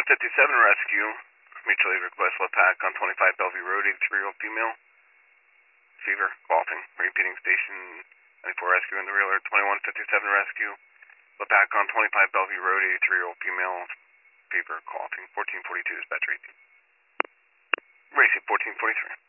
rescue. Mutual aid request LAPAC on 25 Bellevue Road, 83-year-old female. Fever, coughing. Repeating station 94 rescue in the rear. 2157 rescue. LAPAC on 25 Bellevue Road, 83-year-old female. Fever, coughing. 1442 dispatch 18. Racing 1443.